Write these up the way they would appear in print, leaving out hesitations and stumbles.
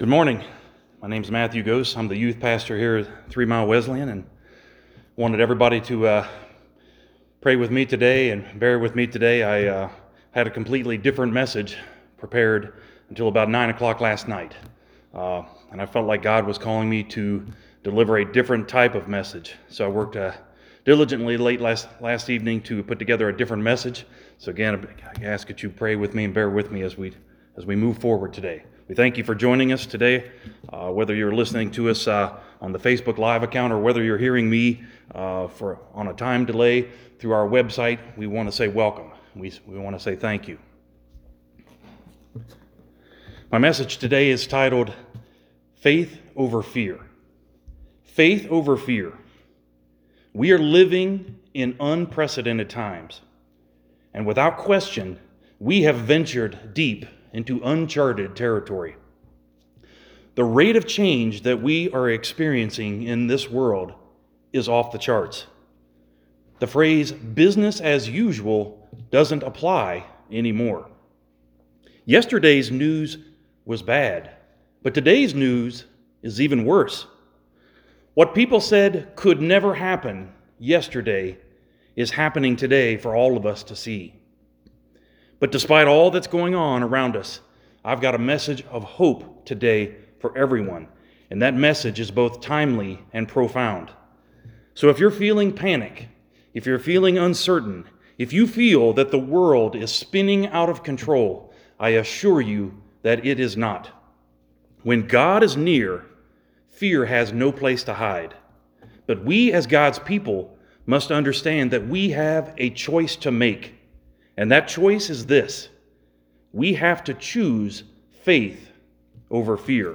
Good morning. My name's Matthew Gose. I'm the youth pastor here at 3 Mile Wesleyan, and wanted everybody to pray with me today and bear with me today. I had a completely different message prepared until about 9 o'clock last night, and I felt like God was calling me to deliver a different type of message. So I worked diligently late last evening to put together a different message. So again, I ask that you pray with me and bear with me as we move forward today. We thank you for joining us today, whether you're listening to us on the Facebook Live account or whether you're hearing me on a time delay through our website. We want to say welcome. We want to say thank you. My message today is titled, Faith Over Fear. Faith over fear. We are living in unprecedented times, and without question, we have ventured deep into uncharted territory. The rate of change that we are experiencing in this world is off the charts. The phrase business as usual doesn't apply anymore. Yesterday's news was bad, but today's news is even worse. What people said could never happen yesterday is happening today for all of us to see. But despite all that's going on around us, I've got a message of hope today for everyone, and that message is both timely and profound. So if you're feeling panic, if you're feeling uncertain, if you feel that the world is spinning out of control, I assure you that it is not. When God is near, fear has no place to hide. But we as God's people must understand that we have a choice to make. And that choice is this: we have to choose faith over fear.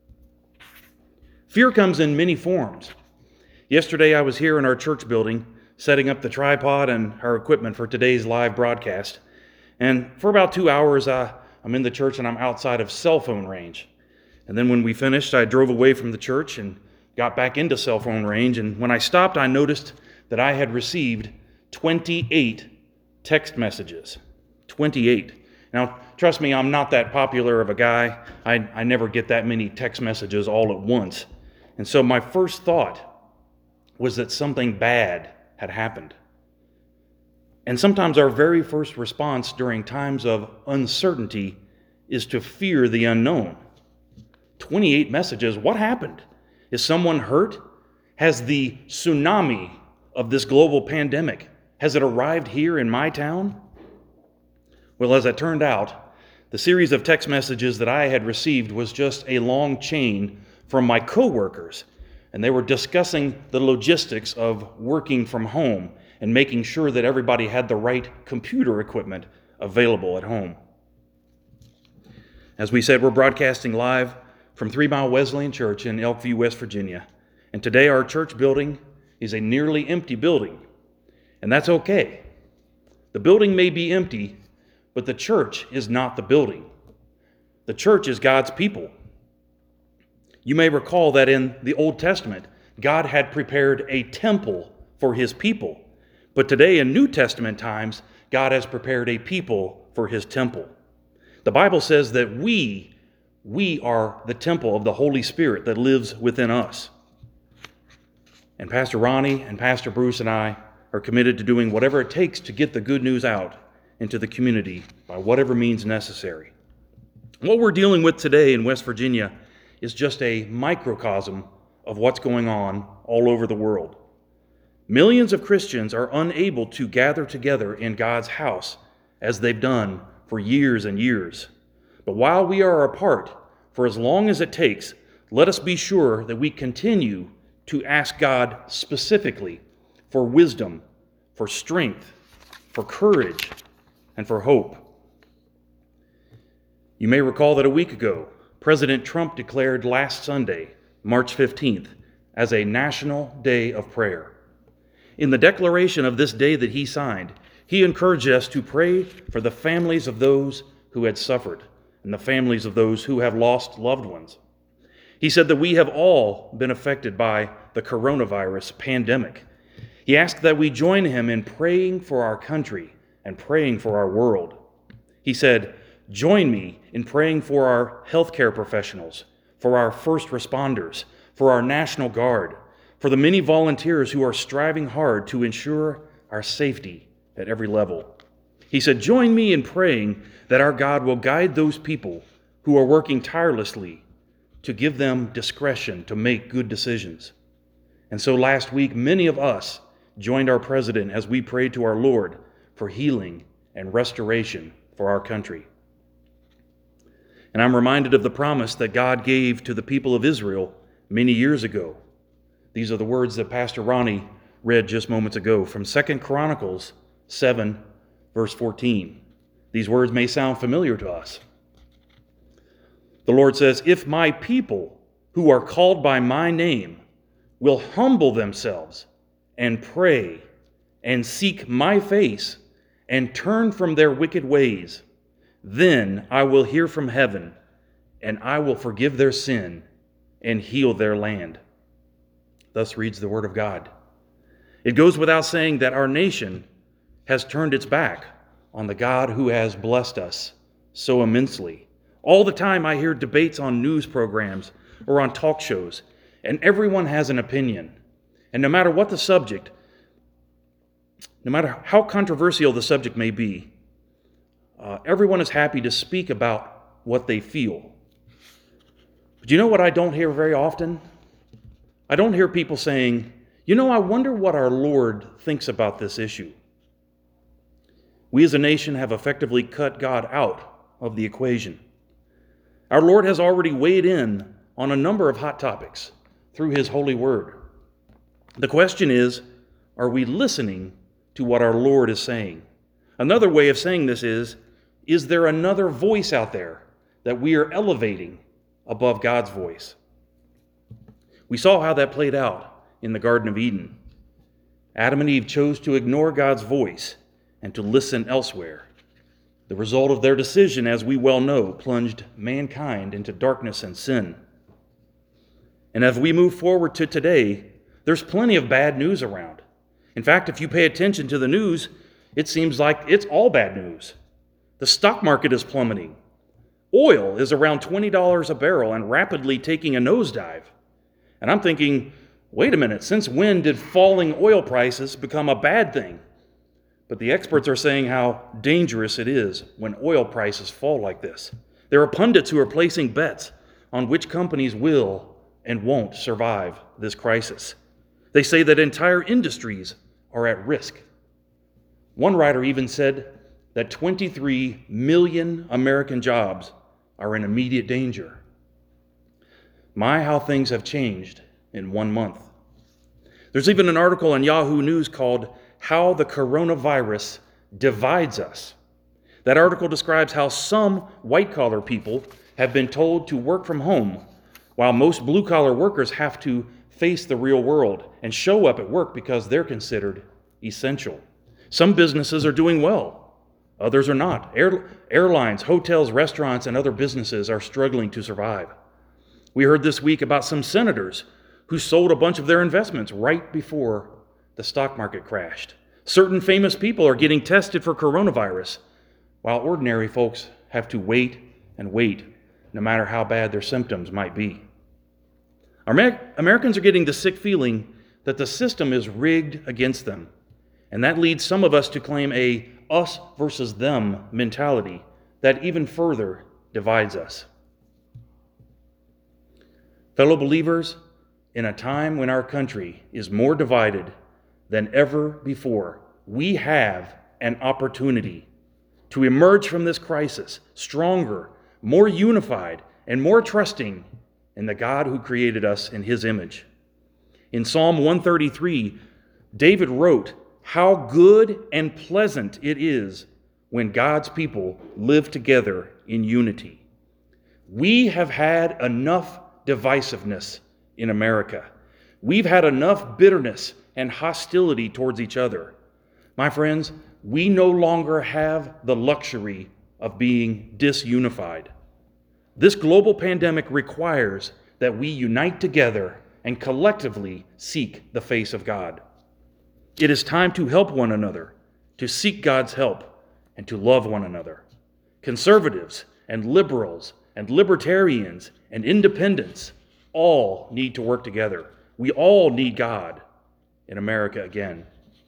Fear comes in many forms. Yesterday I was here in our church building setting up the tripod and our equipment for today's live broadcast. And for about 2 hours I'm in the church and I'm outside of cell phone range. And then when we finished, I drove away from the church and got back into cell phone range. And when I stopped, I noticed that I had received 28 text messages. 28. Now, trust me, I'm not that popular of a guy. I never get that many text messages all at once. And so my first thought was that something bad had happened. And sometimes our very first response during times of uncertainty is to fear the unknown. 28 messages. What happened? Is someone hurt? Has the tsunami of this global pandemic, has it arrived here in my town? Well, as it turned out, the series of text messages that I had received was just a long chain from my coworkers, and they were discussing the logistics of working from home and making sure that everybody had the right computer equipment available at home. As we said, we're broadcasting live from 3 Mile Wesleyan Church in Elkview, West Virginia, and today our church building is a nearly empty building. And that's okay. The building may be empty, but the church is not the building. The church is God's people. You may recall that in the Old Testament, God had prepared a temple for his people. But today in New Testament times, God has prepared a people for his temple. The Bible says that we are the temple of the Holy Spirit that lives within us. And Pastor Ronnie and Pastor Bruce and I are committed to doing whatever it takes to get the good news out into the community by whatever means necessary. What we're dealing with today in West Virginia is just a microcosm of what's going on all over the world. Millions of Christians are unable to gather together in God's house as they've done for years and years. But while we are apart, for as long as it takes, let us be sure that we continue to ask God specifically for wisdom, for strength, for courage, and for hope. You may recall that a week ago, President Trump declared last Sunday, March 15th, as a national day of prayer. In the declaration of this day that he signed, he encouraged us to pray for the families of those who had suffered and the families of those who have lost loved ones. He said that we have all been affected by the coronavirus pandemic. He asked that we join him in praying for our country and praying for our world. He said, join me in praying for our healthcare professionals, for our first responders, for our National Guard, for the many volunteers who are striving hard to ensure our safety at every level. He said, "Join me in praying that our God will guide those people who are working tirelessly to give them discretion to make good decisions." And so last week, many of us joined our president as we prayed to our Lord for healing and restoration for our country. And I'm reminded of the promise that God gave to the people of Israel many years ago. These are the words that Pastor Ronnie read just moments ago from 2 Chronicles 7, verse 14. These words may sound familiar to us. The Lord says, "If my people who are called by my name will humble themselves and pray and seek my face and turn from their wicked ways, then I will hear from heaven and I will forgive their sin and heal their land." Thus reads the word of God. It goes without saying that our nation has turned its back on the God who has blessed us so immensely. All the time I hear debates on news programs or on talk shows, and everyone has an opinion. And no matter what the subject, no matter how controversial the subject may be, everyone is happy to speak about what they feel. But you know what I don't hear very often? I don't hear people saying, I wonder what our Lord thinks about this issue. We as a nation have effectively cut God out of the equation. Our Lord has already weighed in on a number of hot topics through his holy word. The question is, are we listening to what our Lord is saying? Another way of saying this is there another voice out there that we are elevating above God's voice? We saw how that played out in the Garden of Eden. Adam and Eve chose to ignore God's voice and to listen elsewhere. The result of their decision, as we well know, plunged mankind into darkness and sin. And as we move forward to today, there's plenty of bad news around. In fact, if you pay attention to the news, it seems like it's all bad news. The stock market is plummeting. Oil is around $20 a barrel and rapidly taking a nosedive. And I'm thinking, wait a minute, since when did falling oil prices become a bad thing? But the experts are saying how dangerous it is when oil prices fall like this. There are pundits who are placing bets on which companies will and won't survive this crisis. They say that entire industries are at risk. One writer even said that 23 million American jobs are in immediate danger. My, how things have changed in 1 month. There's even an article on Yahoo News called "How the Coronavirus Divides Us." That article describes how some white-collar people have been told to work from home, while most blue-collar workers have to face the real world and show up at work because they're considered essential. Some businesses are doing well, others are not. Airlines, hotels, restaurants, and other businesses are struggling to survive. We heard this week about some senators who sold a bunch of their investments right before the stock market crashed. Certain famous people are getting tested for coronavirus, while ordinary folks have to wait and wait, no matter how bad their symptoms might be. Americans are getting the sick feeling that the system is rigged against them, and that leads some of us to claim a us versus them mentality that even further divides us. Fellow believers, in a time when our country is more divided than ever before, we have an opportunity to emerge from this crisis stronger, more unified, and more trusting in the God who created us in his image. In Psalm 133, David wrote, "How good and pleasant it is when God's people live together in unity." We have had enough divisiveness in America. We've had enough bitterness and hostility towards each other. My friends, we no longer have the luxury of being disunified. This global pandemic requires that we unite together and collectively seek the face of God. It is time to help one another, to seek God's help, and to love one another. Conservatives and liberals and libertarians and independents all need to work together. We all need God in America again.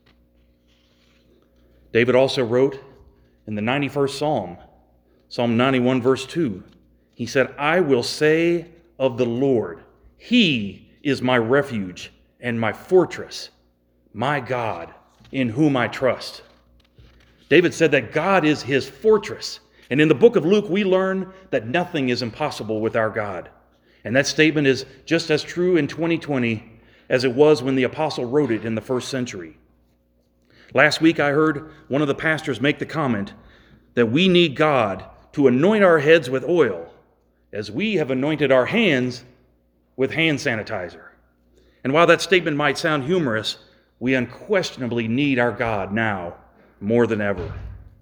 David also wrote in the 91st Psalm, Psalm 91, verse 2, he said, I will say of the Lord, He is my refuge and my fortress, my God, in whom I trust. David said that God is his fortress. And in the book of Luke, we learn that nothing is impossible with our God. And that statement is just as true in 2020 as it was when the apostle wrote it in the first century. Last week, I heard one of the pastors make the comment that we need God to anoint our heads with oil as we have anointed our hands with hand sanitizer. And while that statement might sound humorous, we unquestionably need our God now more than ever.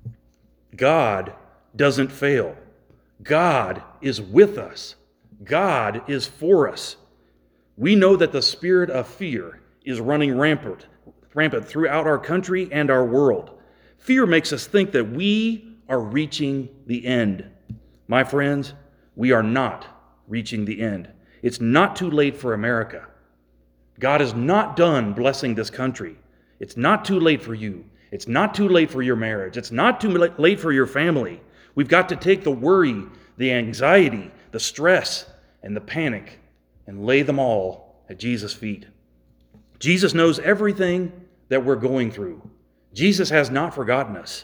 God doesn't fail. God is with us. God is for us. We know that the spirit of fear is running rampant throughout our country and our world. Fear makes us think that we are reaching the end. My friends, we are not reaching the end. It's not too late for America. God is not done blessing this country. It's not too late for you. It's not too late for your marriage. It's not too late for your family. We've got to take the worry, the anxiety, the stress, and the panic and lay them all at Jesus' feet. Jesus knows everything that we're going through. Jesus has not forgotten us.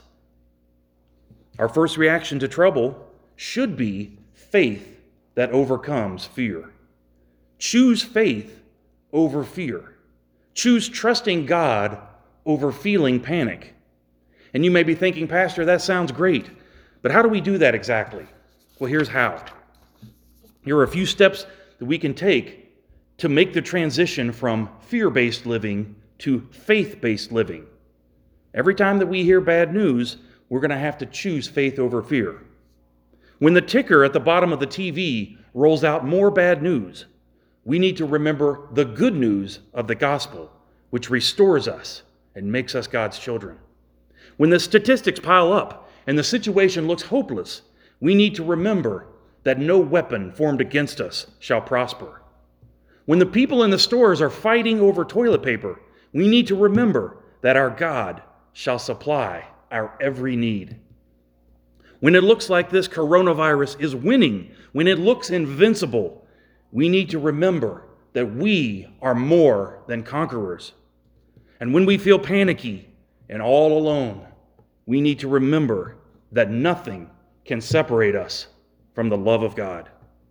Our first reaction to trouble should be faith that overcomes fear. Choose faith over fear. Choose trusting God over feeling panic. And you may be thinking, Pastor, that sounds great, but how do we do that exactly? Well, here's how. Here are a few steps that we can take to make the transition from fear-based living to faith-based living. Every time that we hear bad news, we're going to have to choose faith over fear. When the ticker at the bottom of the TV rolls out more bad news, we need to remember the good news of the gospel, which restores us and makes us God's children. When the statistics pile up and the situation looks hopeless, we need to remember that no weapon formed against us shall prosper. When the people in the stores are fighting over toilet paper, we need to remember that our God shall supply our every need. When it looks like this coronavirus is winning, when it looks invincible, we need to remember that we are more than conquerors. And when we feel panicky and all alone, we need to remember that nothing can separate us from the love of God.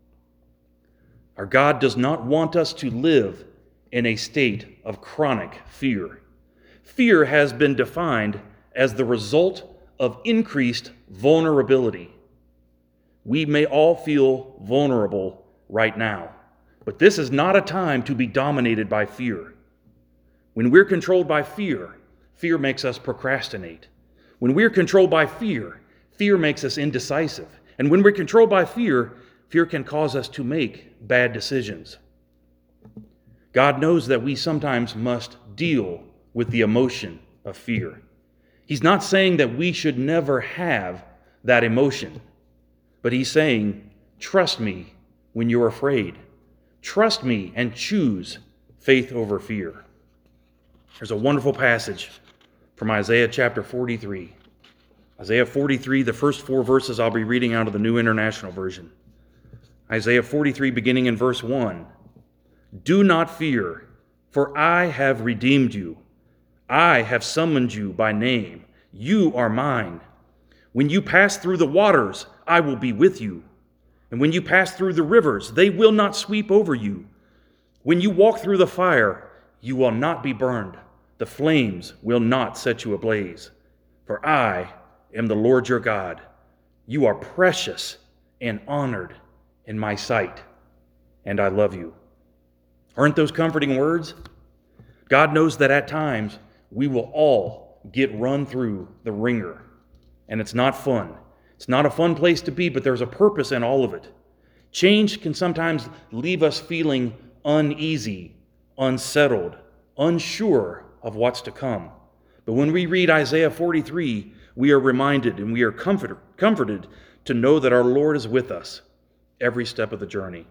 Our God does not want us to live in a state of chronic fear. Fear has been defined as the result of increased vulnerability. We may all feel vulnerable right now, but this is not a time to be dominated by fear. When we're controlled by fear, fear makes us procrastinate. When we're controlled by fear, fear makes us indecisive. And when we're controlled by fear, fear can cause us to make bad decisions. God knows that we sometimes must deal with the emotion of fear. He's not saying that we should never have that emotion, but he's saying, trust me when you're afraid. Trust me and choose faith over fear. There's a wonderful passage from Isaiah chapter 43. Isaiah 43, the first 4 verses I'll be reading out of the New International Version. Isaiah 43, beginning in verse 1. Do not fear, for I have redeemed you. I have summoned you by name. You are mine. When you pass through the waters, I will be with you. And when you pass through the rivers, they will not sweep over you. When you walk through the fire, you will not be burned. The flames will not set you ablaze. For I am the Lord your God. You are precious and honored in my sight, and I love you. Aren't those comforting words? God knows that at times we will all get run through the ringer, and it's not fun. It's not a fun place to be, but there's a purpose in all of it. Change can sometimes leave us feeling uneasy, unsettled, unsure of what's to come. But when we read Isaiah 43, we are reminded and we are comforted to know that our Lord is with us. every step of the journey.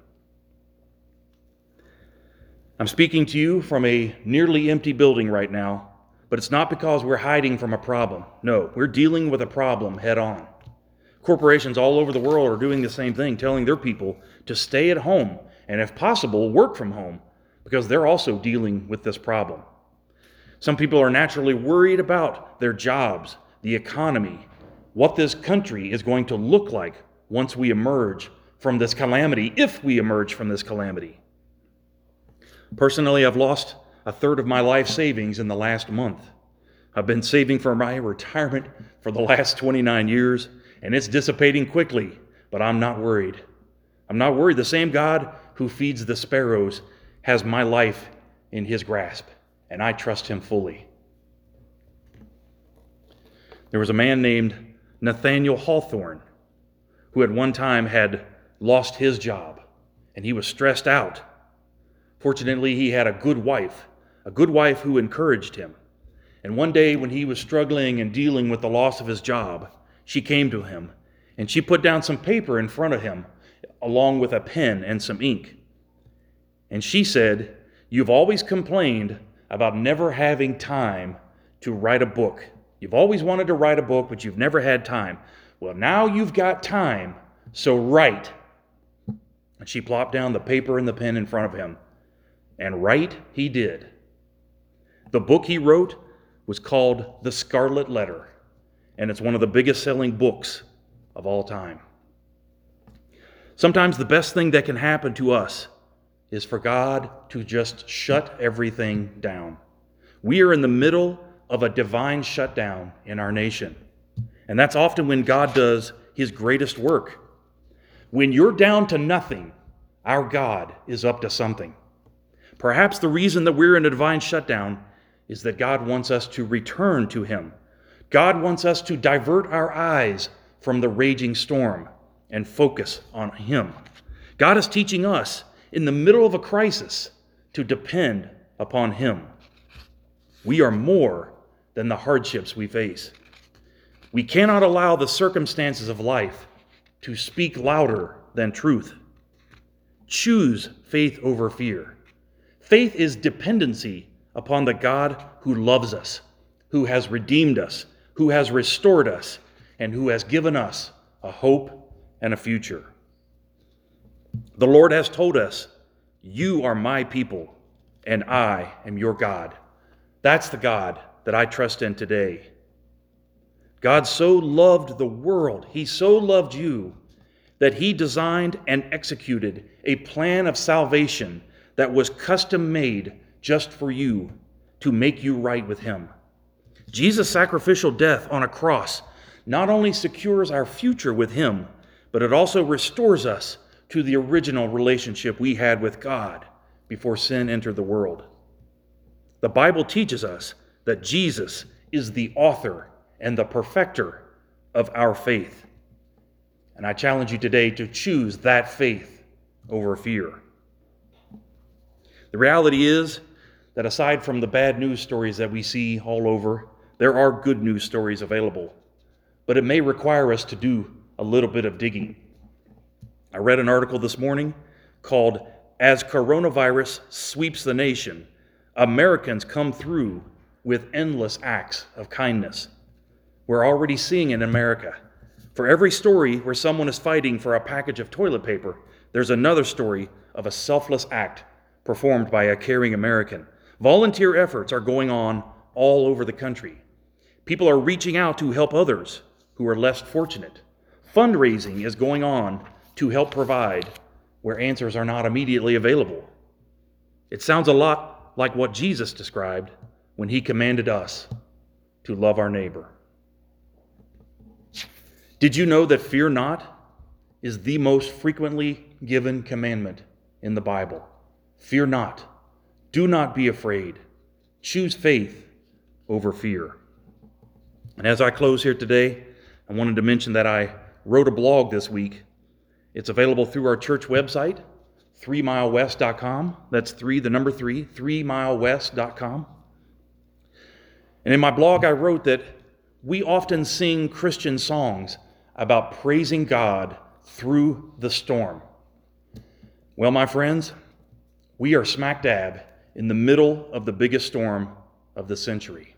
I'm speaking to you from a nearly empty building right now, but it's not because we're hiding from a problem. No, we're dealing with a problem head on. Corporations all over the world are doing the same thing, telling their people to stay at home and, if possible, work from home, because they're also dealing with this problem. Some people are naturally worried about their jobs, the economy, what this country is going to look like once we emerge from this calamity, if we emerge from this calamity. Personally, I've lost a third of my life savings in the last month. I've been saving for my retirement for the last 29 years, and it's dissipating quickly, but I'm not worried. I'm not worried. The same God who feeds the sparrows has my life in his grasp, and I trust him fully. There was a man named Nathaniel Hawthorne who at one time had lost his job, and he was stressed out. Fortunately, he had a good wife who encouraged him. And one day when he was struggling and dealing with the loss of his job, she came to him, and she put down some paper in front of him, along with a pen and some ink. And she said, "You've always complained about never having time to write a book. You've always wanted to write a book, but you've never had time. Well, now you've got time, so write." And she plopped down the paper and the pen in front of him. And write he did. The book he wrote was called The Scarlet Letter, and it's one of the biggest selling books of all time. Sometimes the best thing that can happen to us is for God to just shut everything down. We are in the middle of a divine shutdown in our nation, and that's often when God does his greatest work. When you're down to nothing, our God is up to something. Perhaps the reason that we're in a divine shutdown is that God wants us to return to him. God wants us to divert our eyes from the raging storm and focus on him. God is teaching us in the middle of a crisis to depend upon him. We are more than the hardships we face. We cannot allow the circumstances of life to speak louder than truth. Choose faith over fear. Faith is dependency upon the God who loves us, who has redeemed us, who has restored us, and who has given us a hope and a future. The Lord has told us, "You are my people, and I am your God." That's the God that I trust in today. God so loved the world, he so loved you, that he designed and executed a plan of salvation that was custom made just for you to make you right with him. Jesus' sacrificial death on a cross not only secures our future with him, but it also restores us to the original relationship we had with God before sin entered the world. The Bible teaches us that Jesus is the author and the perfecter of our faith. And I challenge you today to choose that faith over fear. The reality is that aside from the bad news stories that we see all over, there are good news stories available, but it may require us to do a little bit of digging. I read an article this morning called "As Coronavirus Sweeps the Nation, Americans Come Through with Endless Acts of Kindness." We're already seeing in America. For every story where someone is fighting for a package of toilet paper, there's another story of a selfless act performed by a caring American. Volunteer efforts are going on all over the country. People are reaching out to help others who are less fortunate. Fundraising is going on to help provide where answers are not immediately available. It sounds a lot like what Jesus described when he commanded us to love our neighbor. Did you know that fear not is the most frequently given commandment in the Bible? Fear not. Do not be afraid. Choose faith over fear. And as I close here today, I wanted to mention that I wrote a blog this week. It's available through our church website, 3milewest.com. That's 3milewest.com. And in my blog, I wrote that we often sing Christian songs about praising God through the storm. Well, my friends, we are smack dab in the middle of the biggest storm of the century.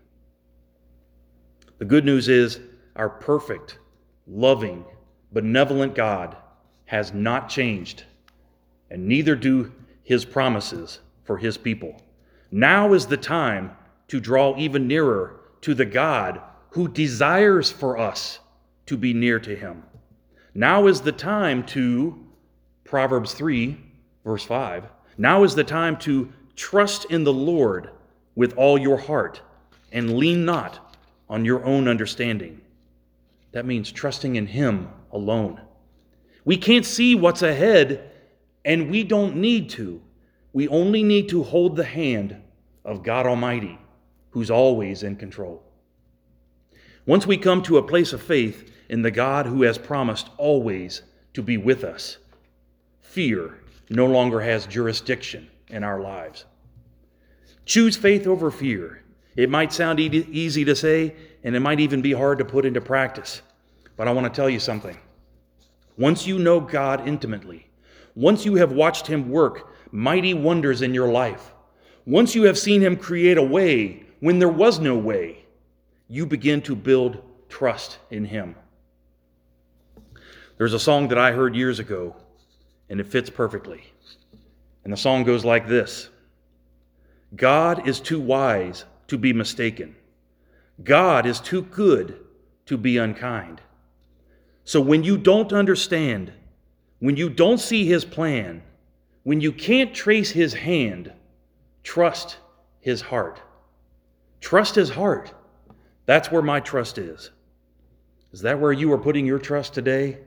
The good news is our perfect, loving, benevolent God has not changed, and neither do his promises for his people. Now is the time to draw even nearer to the God who desires for us to be near to him. Now is the time to, Proverbs 3, verse 5, now is the time to trust in the Lord with all your heart and lean not on your own understanding. That means trusting in him alone. We can't see what's ahead, and we don't need to. We only need to hold the hand of God Almighty, who's always in control. Once we come to a place of faith in the God who has promised always to be with us, fear no longer has jurisdiction in our lives. Choose faith over fear. It might sound easy to say, and it might even be hard to put into practice. But I want to tell you something. Once you know God intimately, once you have watched him work mighty wonders in your life, once you have seen him create a way when there was no way, you begin to build trust in him. There's a song that I heard years ago, and it fits perfectly. And the song goes like this: God is too wise to be mistaken. God is too good to be unkind. So when you don't understand, when you don't see his plan, when you can't trace his hand, trust his heart. Trust his heart. That's where my trust is. Is that where you are putting your trust today?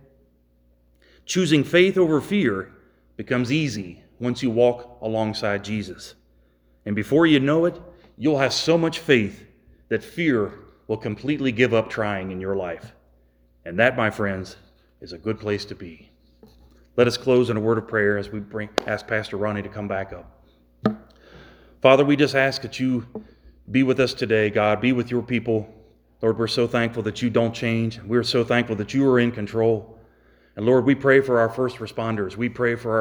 Choosing faith over fear becomes easy once you walk alongside Jesus. And before you know it, you'll have so much faith that fear will completely give up trying in your life. And that, my friends, is a good place to be. Let us close in a word of prayer as we ask Pastor Ronnie to come back up. Father, we just ask that you be with us today, God. Be with your people. Lord, we're so thankful that you don't change. We're so thankful that you are in control. And Lord, we pray for our first responders. We pray for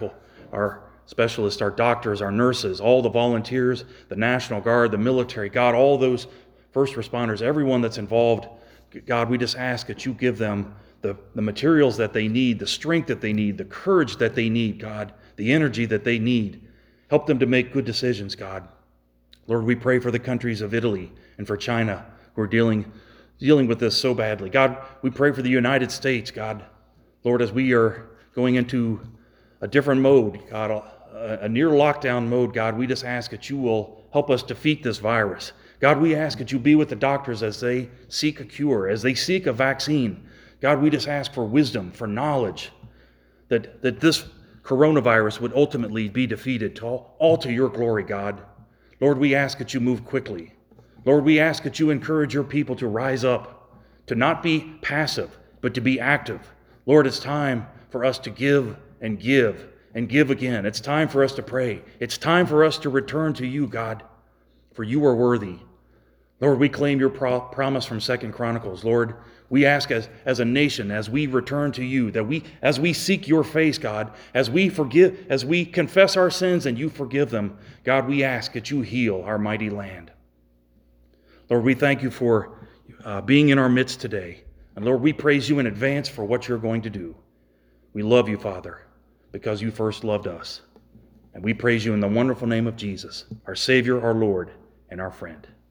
our specialists, our doctors, our nurses, all the volunteers, the National Guard, the military, God, all those first responders, everyone that's involved. God, we just ask that you give them the materials that they need, the strength that they need, the courage that they need, God, the energy that they need. Help them to make good decisions, God. Lord, we pray for the countries of Italy and for China who are dealing with this so badly. God, we pray for the United States, God. Lord, as we are going into a different mode, God, a near lockdown mode, God, we just ask that you will help us defeat this virus. God, we ask that you be with the doctors as they seek a cure, as they seek a vaccine. God, we just ask for wisdom, for knowledge, that this coronavirus would ultimately be defeated, all to your glory, God. Lord, we ask that you move quickly. Lord, we ask that you encourage your people to rise up, to not be passive, but to be active. Lord, it's time for us to give and give and give again. It's time for us to pray. It's time for us to return to you, God, for you are worthy. Lord, we claim your promise from 2 Chronicles. Lord, we ask as a nation, as we return to you, that as we seek your face, God, as we confess our sins and you forgive them, God, we ask that you heal our mighty land. Lord, we thank you for being in our midst today. And Lord, we praise you in advance for what you're going to do. We love you, Father, because you first loved us. And we praise you in the wonderful name of Jesus, our Savior, our Lord, and our friend.